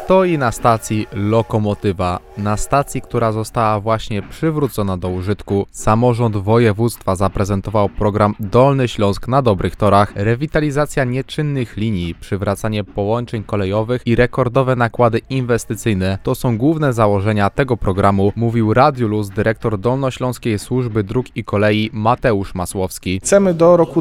Stoi na stacji lokomotywa. Na stacji, która została właśnie przywrócona do użytku, samorząd województwa zaprezentował program Dolny Śląsk na dobrych torach, rewitalizacja nieczynnych linii, przywracanie połączeń kolejowych i rekordowe nakłady inwestycyjne. To są główne założenia tego programu, mówił Radiu Luz dyrektor Dolnośląskiej Służby Dróg i Kolei Mateusz Masłowski. Chcemy do roku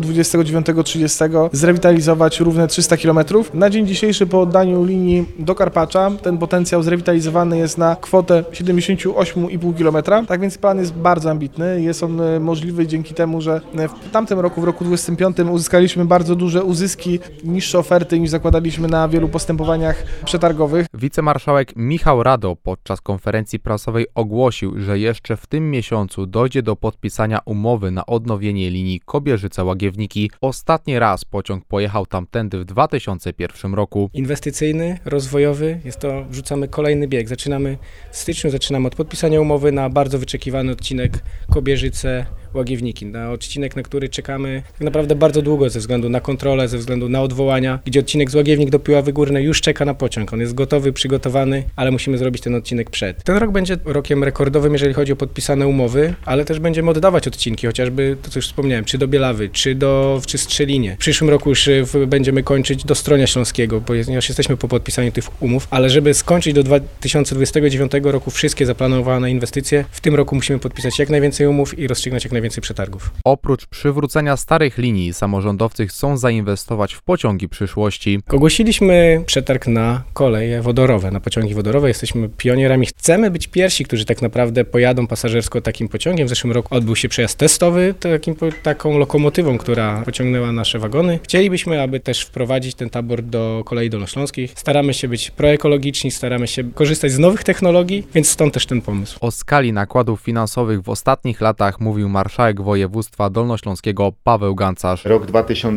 29-30 zrewitalizować równe 300 km. Na dzień dzisiejszy po oddaniu linii do Karpacza ten potencjał zrewitalizowany jest na kwotę 78,5 km. Tak więc plan jest bardzo ambitny. Jest on możliwy dzięki temu, że w tamtym roku, w roku 2025 uzyskaliśmy bardzo duże uzyski, niższe oferty niż zakładaliśmy na wielu postępowaniach przetargowych. Wicemarszałek Michał Rado podczas konferencji prasowej ogłosił, że jeszcze w tym miesiącu dojdzie do podpisania umowy na odnowienie linii Kobierzyce-Łagiewniki. Ostatni raz pociąg pojechał tamtędy w 2001 roku. Inwestycyjny, rozwojowy, wrzucamy kolejny bieg. W styczniu zaczynamy od podpisania umowy na bardzo wyczekiwany odcinek Kobierzyce-Łagiewniki. Na odcinek, na który czekamy tak naprawdę bardzo długo ze względu na kontrolę, ze względu na odwołania, gdzie odcinek z Łagiewnik do Piławy Górnej już czeka na pociąg. On jest gotowy, przygotowany, ale musimy zrobić ten odcinek przed. Ten rok będzie rokiem rekordowym, jeżeli chodzi o podpisane umowy, ale też będziemy oddawać odcinki, chociażby to, co już wspomniałem, czy do Bielawy, czy Strzelinie. W przyszłym roku już będziemy kończyć do Stronia Śląskiego, ponieważ jesteśmy po podpisaniu tych umów, ale żeby skończyć do 2029 roku wszystkie zaplanowane inwestycje, w tym roku musimy podpisać jak najwięcej umów i rozstrzygnąć jak najwięcej przetargów. Oprócz przywrócenia starych linii, samorządowcy chcą zainwestować w pociągi przyszłości. Ogłosiliśmy przetarg na koleje wodorowe, na pociągi wodorowe. Jesteśmy pionierami. Chcemy być pierwsi, którzy tak naprawdę pojadą pasażersko takim pociągiem. W zeszłym roku odbył się przejazd testowy taką lokomotywą, która pociągnęła nasze wagony. Chcielibyśmy, aby też wprowadzić ten tabor do kolei dolnośląskich. Staramy się być proekologiczni, staramy się korzystać z nowych technologii, więc stąd też ten pomysł. O skali nakładów finansowych w ostatnich latach mówił marszałek województwa dolnośląskiego Paweł Gancarz. Rok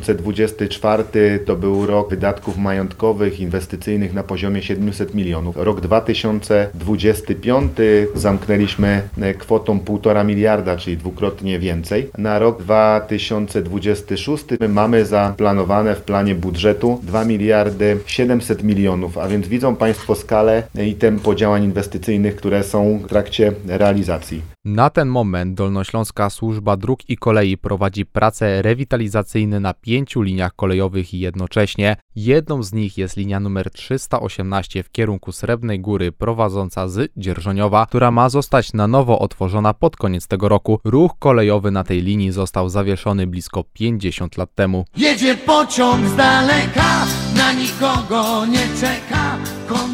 2024 to był rok wydatków majątkowych, inwestycyjnych na poziomie 700 milionów. Rok 2025 zamknęliśmy kwotą 1,5 miliarda, czyli dwukrotnie więcej. Na rok 2026 mamy zaplanowane w planie budżetu 2 miliardy 700 milionów, a więc widzą Państwo skalę i tempo działań inwestycyjnych, które są w trakcie realizacji. Na ten moment Dolnośląska Służba Dróg i Kolei prowadzi prace rewitalizacyjne na 5 liniach kolejowych jednocześnie. Jedną z nich jest linia numer 318 w kierunku Srebrnej Góry prowadząca z Dzierżoniowa, która ma zostać na nowo otworzona pod koniec tego roku. Ruch kolejowy na tej linii został zawieszony blisko 50 lat temu. Jedzie pociąg z daleka, na nikogo nie czeka.